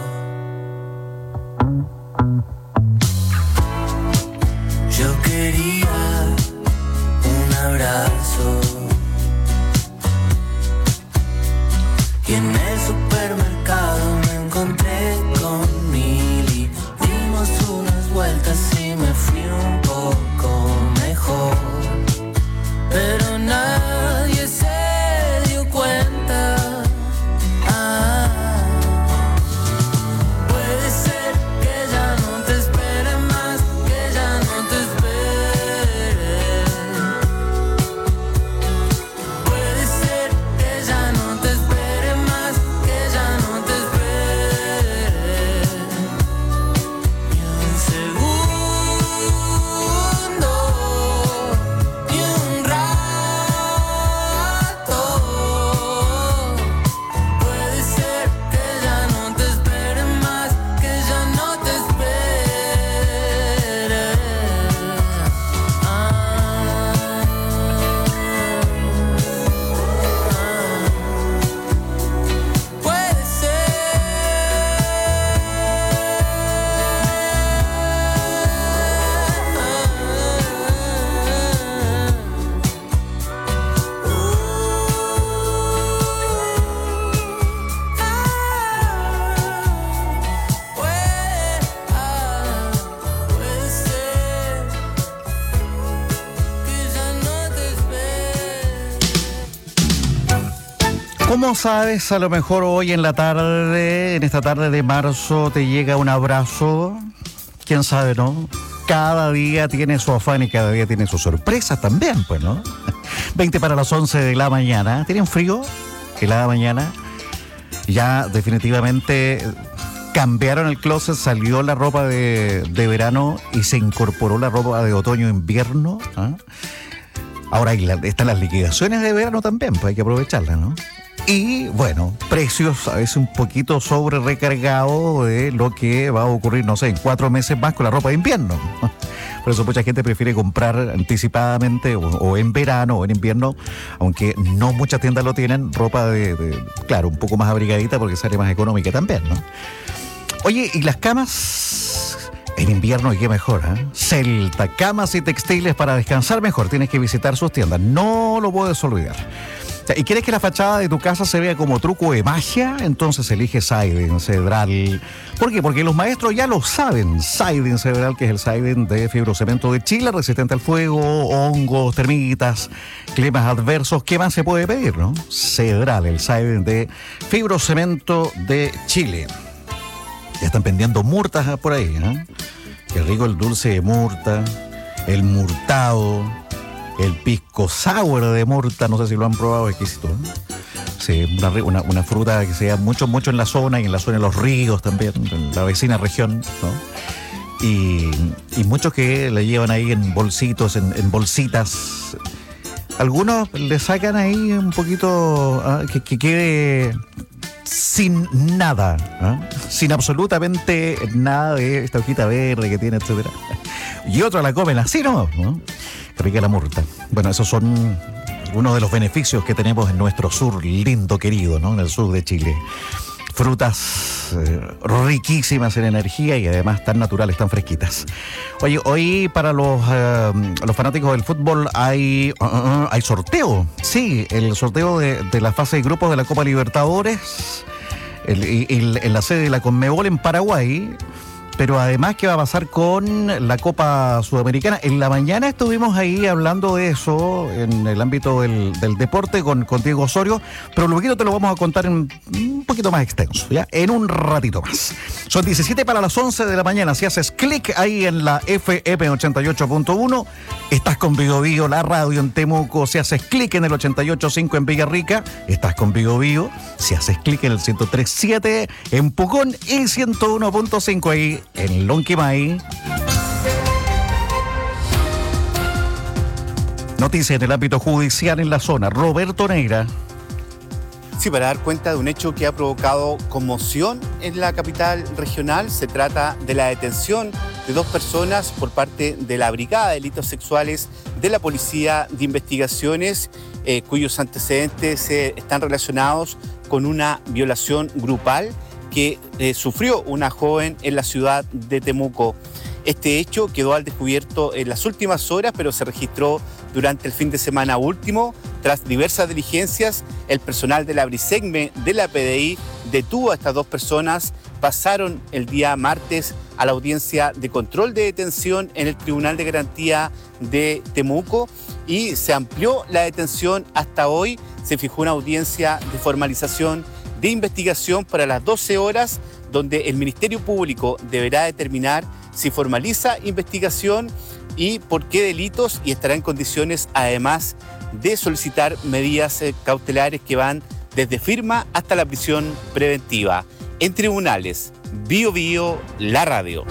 yo quería un abrazo y en el supermercado me encontré con Mili, dimos unas vueltas y me fui un poco mejor, pero nadie se dio cuenta. ¿Cómo sabes? A lo mejor hoy en la tarde, en esta tarde de marzo, te llega un abrazo. ¿Quién sabe, no? Cada día tiene su afán y cada día tiene sus sorpresas también, pues, ¿no? veinte para las once de la mañana. ¿Tienen frío? Que la mañana ya definitivamente cambiaron el closet, salió la ropa de, de verano y se incorporó la ropa de otoño-invierno. ¿Ah? Ahora hay la, están las liquidaciones de verano también, pues hay que aprovecharlas, ¿no? Y bueno, precios a veces un poquito sobre recargados de lo que va a ocurrir, no sé, en cuatro meses más con la ropa de invierno. Por eso mucha gente prefiere comprar anticipadamente o, o en verano o en invierno, aunque no muchas tiendas lo tienen, ropa de, de, claro, un poco más abrigadita porque sale más económica también, ¿no? Oye, ¿y las camas? En invierno, y qué mejor, ¿eh? Celta, camas y textiles para descansar mejor. Tienes que visitar sus tiendas, no lo puedes olvidar. ¿Y quieres que la fachada de tu casa se vea como truco de magia? Entonces elige Siding Cedral. ¿Por qué? Porque los maestros ya lo saben. Siding Cedral, que es el siding de fibrocemento de Chile, resistente al fuego, hongos, termitas, climas adversos. ¿Qué más se puede pedir, no? Cedral, el siding de fibrocemento de Chile. Ya están vendiendo murtas por ahí, ¿no? Qué rico el dulce de murta, el murtado, el pisco sour de murta, no sé si lo han probado, exquisito, ¿eh? Sí, una, una, una fruta que se da mucho, mucho en la zona y en la zona de los ríos también, en la vecina región, ¿no? Y, y muchos que le llevan ahí en bolsitos, en, en bolsitas. Algunos le sacan ahí un poquito, ¿ah? que, que quede sin nada, ¿eh? Sin absolutamente nada de esta hojita verde que tiene, etcétera. Y otros la comen así, ¿no? ¿no? Qué rica la murta. Bueno, esos son algunos de los beneficios que tenemos en nuestro sur lindo, querido, ¿no? En el sur de Chile. Frutas eh, riquísimas en energía y además tan naturales, tan fresquitas. Oye, hoy para los, eh, los fanáticos del fútbol hay, uh, uh, hay sorteo. Sí, el sorteo de, de la fase de grupos de la Copa Libertadores el, el, en la sede de la Conmebol en Paraguay. Pero además, ¿qué va a pasar con la Copa Sudamericana? En la mañana estuvimos ahí hablando de eso en el ámbito del, del deporte con, con Diego Osorio, pero luego te lo vamos a contar en un poquito más extenso, ¿ya? En un ratito más. Son diecisiete para las once de la mañana. Si haces clic ahí en la F M ochenta y ocho punto uno, estás con Bio Bio, la radio en Temuco. Si haces clic en el ochenta y ocho punto cinco en Villarrica, estás con Bio Bio. Si haces clic en el ciento tres punto siete en Pucón y ciento uno punto cinco ahí en Lonquimay. Noticia en el ámbito judicial en la zona. Roberto Neira. Sí, para dar cuenta de un hecho que ha provocado conmoción en la capital regional. Se trata de la detención de dos personas por parte de la Brigada de Delitos Sexuales de la Policía de Investigaciones, eh, cuyos antecedentes eh, están relacionados con una violación grupal que eh, sufrió una joven en la ciudad de Temuco. Este hecho quedó al descubierto en las últimas horas, pero se registró durante el fin de semana último. Tras diversas diligencias, el personal de la Brisegme de la P D I detuvo a estas dos personas. Pasaron el día martes a la audiencia de control de detención en el Tribunal de Garantía de Temuco y se amplió la detención hasta hoy. Se fijó una audiencia de formalización de investigación para las doce horas, donde el Ministerio Público deberá determinar si formaliza investigación y por qué delitos, y estará en condiciones además de solicitar medidas eh, cautelares que van desde firma hasta la prisión preventiva. En tribunales, Bio Bio, la radio.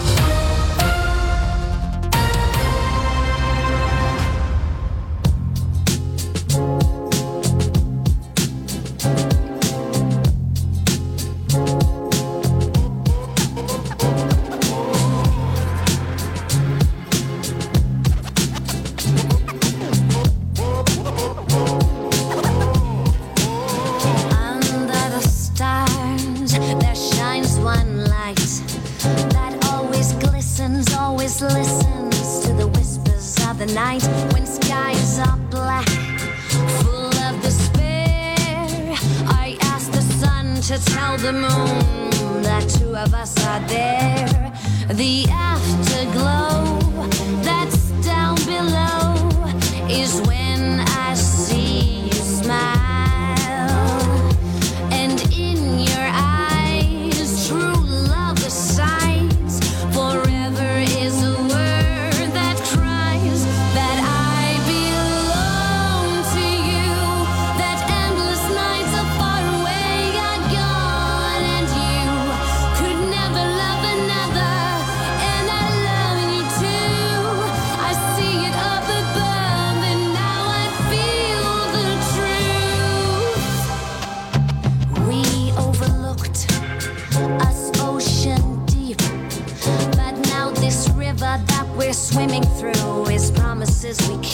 True.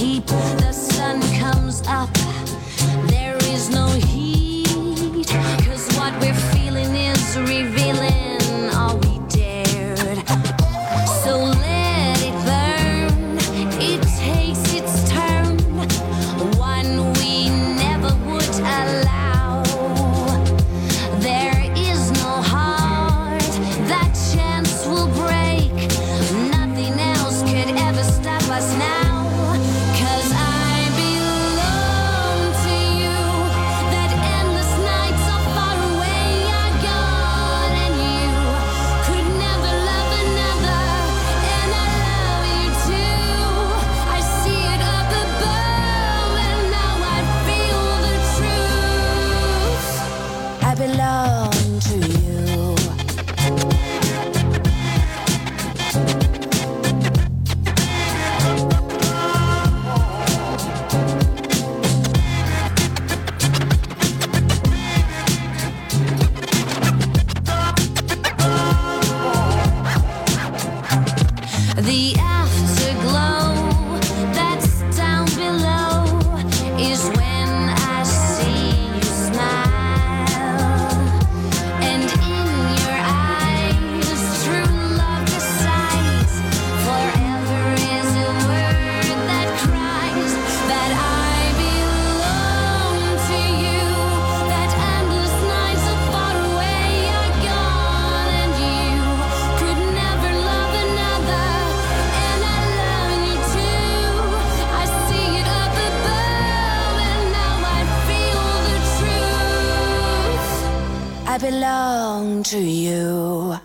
keep. The sun comes up, there is no heat, 'cause what we're feeling is revealing all we dared. So let it burn, it takes its turn, one we never would allow. There is no heart that chance will break, nothing else could ever stop us now, 'cause I belong to you. That endless nights are far away are gone, and you could never love another, and I love you too. I see it up above, and now I feel the truth. I belong to you. The afterglow that's down below is when I see you smile, and in your eyes true love decides. Forever is a word that cries that I belong to you. That endless nights are far away are gone, and you could never love another, and I love you too. I see it up above, and now I feel the truth. I belong to you.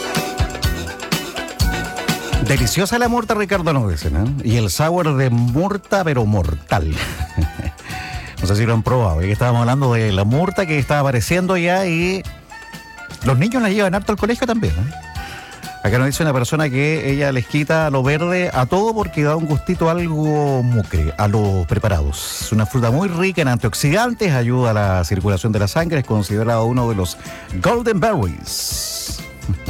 Deliciosa la murta, Ricardo, nos dicen, ¿eh? Y el sour de murta, pero mortal. No sé si lo han probado. Y estábamos hablando de la murta que está apareciendo ya y los niños la llevan harto al colegio también, ¿eh? Acá nos dice una persona que ella les quita lo verde a todo porque da un gustito algo mucre a los preparados. Es una fruta muy rica en antioxidantes, ayuda a la circulación de la sangre, es considerado uno de los golden berries.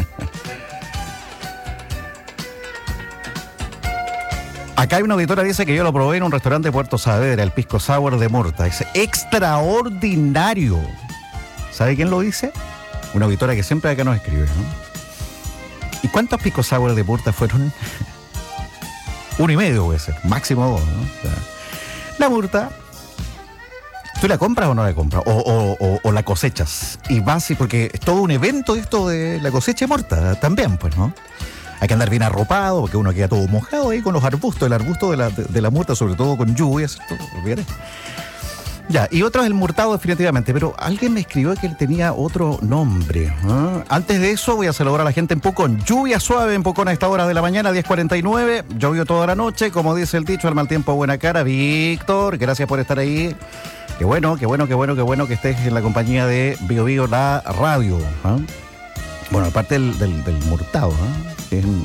Acá hay una auditora que dice que yo lo probé en un restaurante de Puerto Saavedra, el pisco sour de murta. Es extraordinario. ¿Sabe quién lo dice? Una auditora que siempre acá nos escribe, ¿no? ¿Y cuántos pisco sour de murta fueron? Uno y medio puede ser, máximo dos, ¿no? O sea, la murta, ¿tú la compras o no la compras? O, o, o, o la cosechas. Y vas, y porque es todo un evento esto de la cosecha de murta también, pues, ¿no? Hay que andar bien arropado, porque uno queda todo mojado ahí con los arbustos, el arbusto de la, de, de la murta, sobre todo con lluvias, todo, ¿olvides? Ya, y otro es el murtado definitivamente, pero alguien me escribió que él tenía otro nombre, ¿eh? Antes de eso voy a saludar a la gente en Pucón. Lluvia suave en Pucón a esta hora de la mañana, diez cuarenta y nueve, llovió toda la noche, como dice el dicho, al mal tiempo buena cara. Víctor, gracias por estar ahí. Qué bueno, qué bueno, qué bueno, qué bueno que estés en la compañía de Bio Bio, la radio, ¿eh? Bueno, aparte del, del, del murtado, ¿eh? Que es un...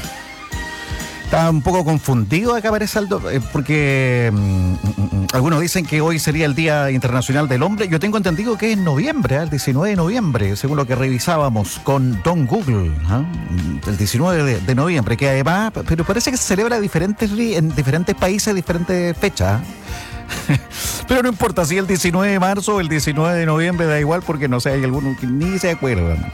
Está un poco confundido acá, parece, Aldo, porque mm, mm, algunos dicen que hoy sería el Día Internacional del Hombre. Yo tengo entendido que es en noviembre, ¿eh? El diecinueve de noviembre, según lo que revisábamos con Don Google, ¿eh? El diecinueve de, de noviembre, que además, pero parece que se celebra diferentes, en diferentes países, diferentes fechas. Pero no importa si el diecinueve de marzo o el diecinueve de noviembre, da igual, porque no sé, hay algunos que ni se acuerdan.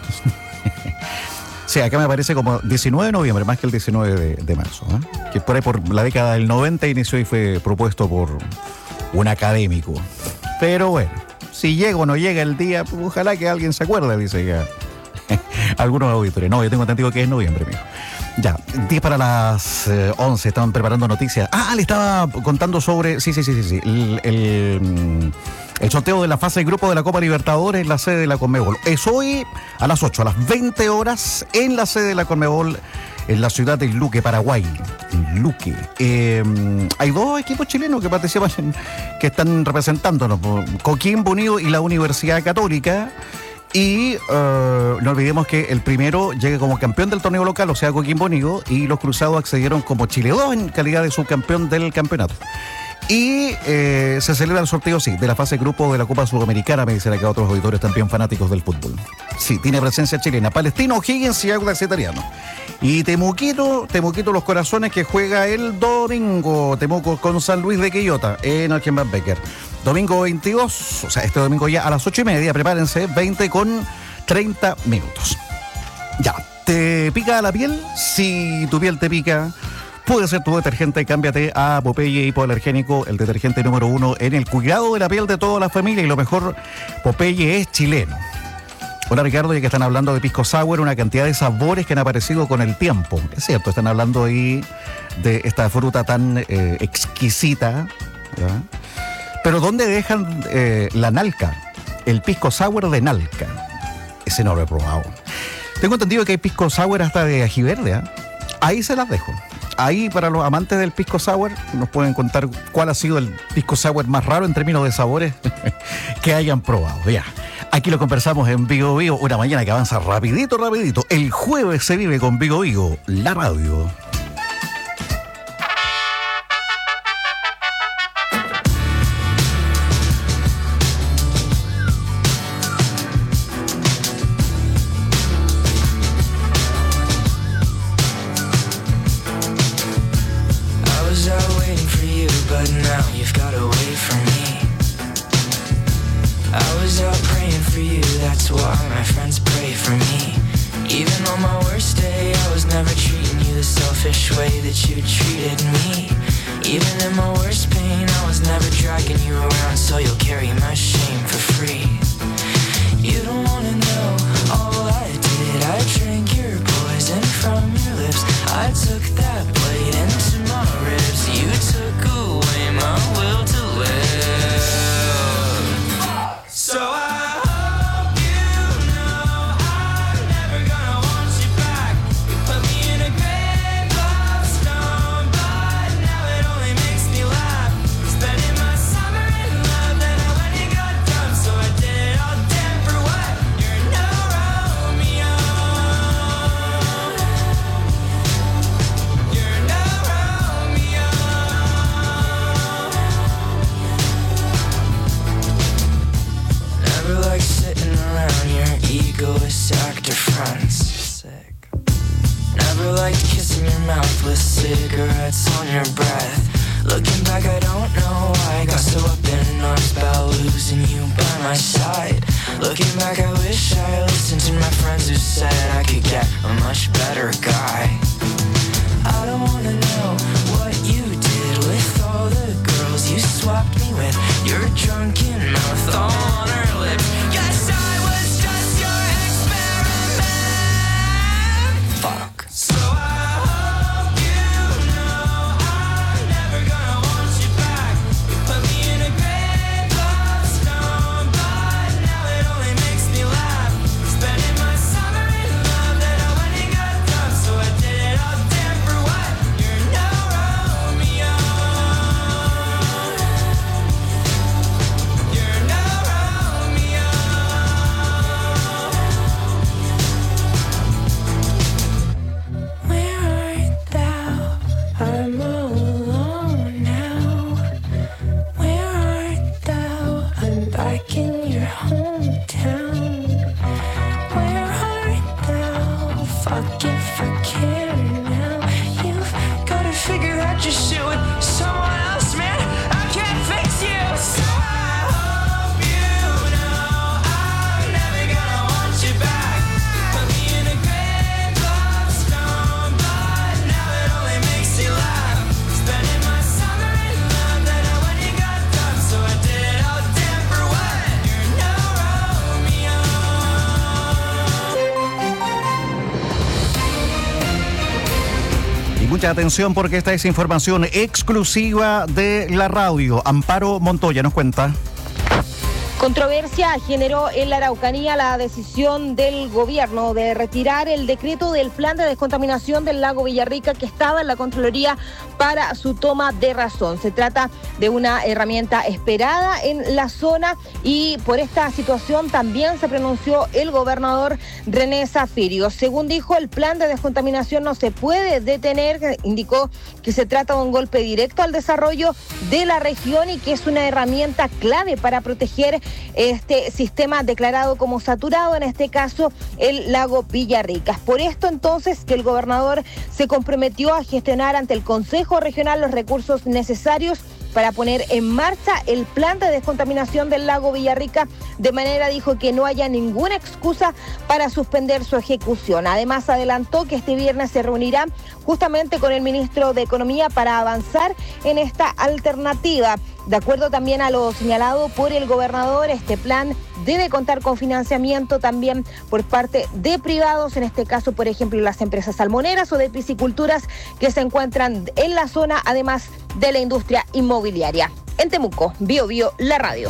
Sí, acá me parece como diecinueve de noviembre, más que el diecinueve de, de marzo, ¿eh? Que por ahí por la década del noventa inició y fue propuesto por un académico. Pero bueno, si llega o no llega el día, pues ojalá que alguien se acuerde, dice ya. Algunos auditores. No, yo tengo entendido que es noviembre, amigo. Ya, diez para las eh, once, estaban preparando noticias. Ah, le estaba contando sobre... Sí, sí, sí, sí, sí. El... el El sorteo de la fase de grupo de la Copa Libertadores en la sede de la Conmebol. Es hoy a las ocho, a las veinte horas, en la sede de la Conmebol, en la ciudad de Luque, Paraguay. En Luque. Eh, hay dos equipos chilenos que participan, en, que están representándonos, Coquimbo Unido y la Universidad Católica. Y uh, no olvidemos que el primero llega como campeón del torneo local, o sea, Coquimbo Unido, y los cruzados accedieron como Chile dos en calidad de subcampeón del campeonato. Y eh, se celebra el sorteo, sí, de la fase grupo de la Copa Sudamericana, me dicen acá otros auditores también fanáticos del fútbol. Sí, tiene presencia chilena. Palestino, O'Higgins y Audax Italiano. Y Temuquito, Temuquito Los Corazones, que juega el domingo. Temuco con San Luis de Quillota en el Kemban Becker. Domingo veintidós, o sea, este domingo ya a las ocho y media, prepárense, veinte con treinta minutos. Ya, ¿te pica la piel? Si tu piel te pica, puede ser tu detergente. Cámbiate a Popeye Hipoalergénico, el detergente número uno en el cuidado de la piel de toda la familia. Y lo mejor, Popeye es chileno. Hola Ricardo, ya que están hablando de Pisco Sour, una cantidad de sabores que han aparecido con el tiempo. Es cierto, están hablando ahí de esta fruta tan eh, exquisita, ¿ya? Pero ¿dónde dejan eh, la Nalca? El Pisco Sour de Nalca. Ese no lo he probado. Tengo entendido que hay Pisco Sour hasta de ají verde, ¿eh? Ahí se las dejo. Ahí, para los amantes del Pisco Sour, nos pueden contar cuál ha sido el Pisco Sour más raro en términos de sabores que hayan probado. Ya. Aquí lo conversamos en Vigo Vigo, una mañana que avanza rapidito, rapidito. El jueves se vive con Vigo Vigo, la radio. Mucha atención porque esta es información exclusiva de la radio. Amparo Montoya nos cuenta. Controversia generó en la Araucanía la decisión del gobierno de retirar el decreto del plan de descontaminación del lago Villarrica que estaba en la Contraloría para su toma de razón. Se trata de una herramienta esperada en la zona y por esta situación también se pronunció el gobernador René Zafirio. Según dijo, el plan de descontaminación no se puede detener, indicó que se trata de un golpe directo al desarrollo de la región y que es una herramienta clave para proteger este sistema declarado como saturado, en este caso el lago Villarrica. Por esto entonces que el gobernador se comprometió a gestionar ante el Consejo Regional los recursos necesarios para poner en marcha el plan de descontaminación del lago Villarrica, de manera, dijo, que no haya ninguna excusa para suspender su ejecución. Además, adelantó que este viernes se reunirá justamente con el ministro de Economía para avanzar en esta alternativa. De acuerdo también a lo señalado por el gobernador, este plan debe contar con financiamiento también por parte de privados, en este caso, por ejemplo, las empresas salmoneras o de pisciculturas que se encuentran en la zona, además de la industria inmobiliaria. En Temuco, Bio Bio, la radio.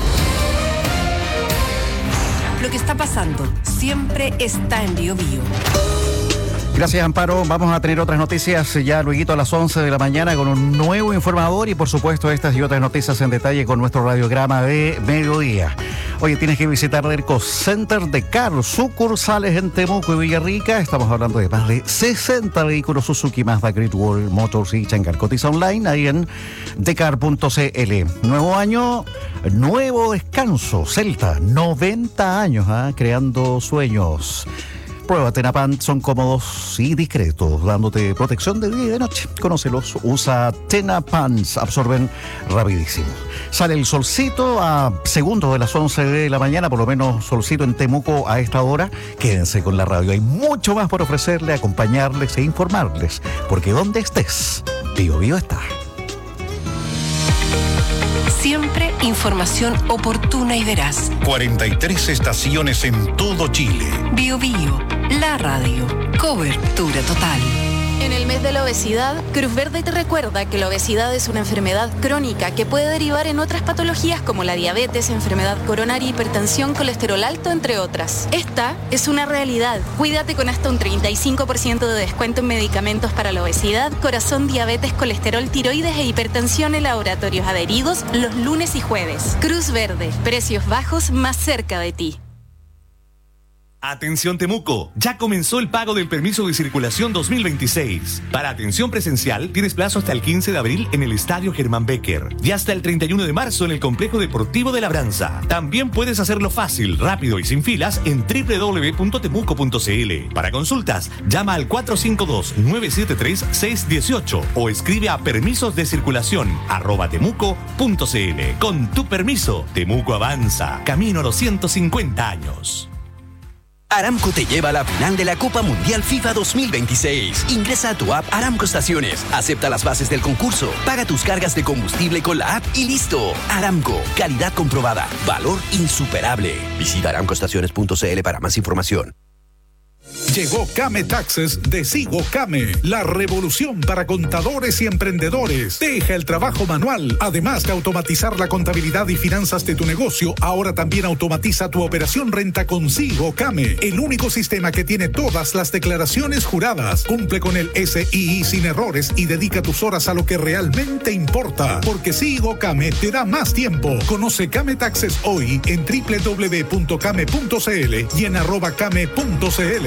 Lo que está pasando siempre está en Bio Bio. Gracias, Amparo. Vamos a tener otras noticias ya luego a las once de la mañana con un nuevo informador y, por supuesto, estas y otras noticias en detalle con nuestro radiograma de mediodía. Oye, tienes que visitar el Ecocenter de Car, sucursales en Temuco y Villarrica. Estamos hablando de más de sesenta vehículos Suzuki, Mazda, Great Wall Motors y Changar. Cotiza online ahí en decar punto cl. Nuevo año, nuevo descanso. Celta, noventa años, ¿eh? Creando sueños. Prueba Tenapant, son cómodos y discretos, dándote protección de día y de noche. Conócelos, usa Tenapants, absorben rapidísimo. Sale el solcito a segundos de las once de la mañana, por lo menos solcito en Temuco a esta hora. Quédense con la radio, hay mucho más por ofrecerle, acompañarles e informarles, porque donde estés, Bio Bio está. Siempre información oportuna y veraz. cuarenta y tres estaciones en todo Chile. Bio Bio, la radio. Cobertura total. En el mes de la obesidad, Cruz Verde te recuerda que la obesidad es una enfermedad crónica que puede derivar en otras patologías como la diabetes, enfermedad coronaria, hipertensión, colesterol alto, entre otras. Esta es una realidad. Cuídate con hasta un treinta y cinco por ciento de descuento en medicamentos para la obesidad, corazón, diabetes, colesterol, tiroides e hipertensión en laboratorios adheridos los lunes y jueves. Cruz Verde, precios bajos más cerca de ti. Atención Temuco, ya comenzó el pago del permiso de circulación dos mil veintiséis. Para atención presencial tienes plazo hasta el quince de abril en el Estadio Germán Becker y hasta el treinta y uno de marzo en el Complejo Deportivo de Labranza. También puedes hacerlo fácil, rápido y sin filas en doble u doble u doble u punto temuco punto cl. Para consultas, llama al cuatro cinco dos, nueve siete tres, seis uno ocho o escribe a permisos de circulación arroba temuco punto cl. Con tu permiso, Temuco avanza, camino a los ciento cincuenta años. Aramco te lleva a la final de la Copa Mundial FIFA dos mil veintiséis. Ingresa a tu app Aramco Estaciones, acepta las bases del concurso, paga tus cargas de combustible con la app y listo. Aramco, calidad comprobada, valor insuperable. Visita aramco estaciones punto cl para más información. Llegó Came Taxes de Sigo Came, la revolución para contadores y emprendedores. Deja el trabajo manual. Además de automatizar la contabilidad y finanzas de tu negocio, ahora también automatiza tu operación renta con Sigo Came, el único sistema que tiene todas las declaraciones juradas. Cumple con el S I I sin errores y dedica tus horas a lo que realmente importa, porque Sigo Came te da más tiempo. Conoce Came Taxes hoy en doble u doble u doble u punto came punto cl y en arroba came punto cl.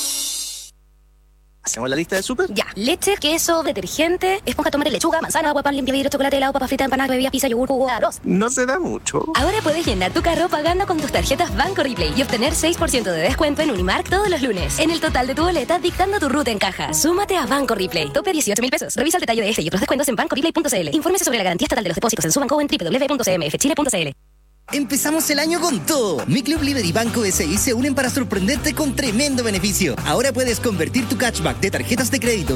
¿Hacemos la lista de súper? Ya. Leche, queso, detergente, esponja, tomate, lechuga, manzana, agua, pan, limpia vidrio, chocolate, helado, papa frita, empanada, bebida, pizza, yogur, jugo, arroz. No se da mucho. Ahora puedes llenar tu carro pagando con tus tarjetas Banco Replay y obtener seis por ciento de descuento en Unimark todos los lunes. En el total de tu boleta, dictando tu ruta en caja. Súmate a Banco Replay. Tope dieciocho mil pesos. Revisa el detalle de este y otros descuentos en banco replay punto cl. Infórmese sobre la garantía estatal de los depósitos en su banco o en doble u doble u doble u punto c m f chile punto cl. Empezamos el año con todo. Mi Club Líder y Banco S I se unen para sorprenderte con tremendo beneficio. Ahora puedes convertir tu cashback de tarjetas de crédito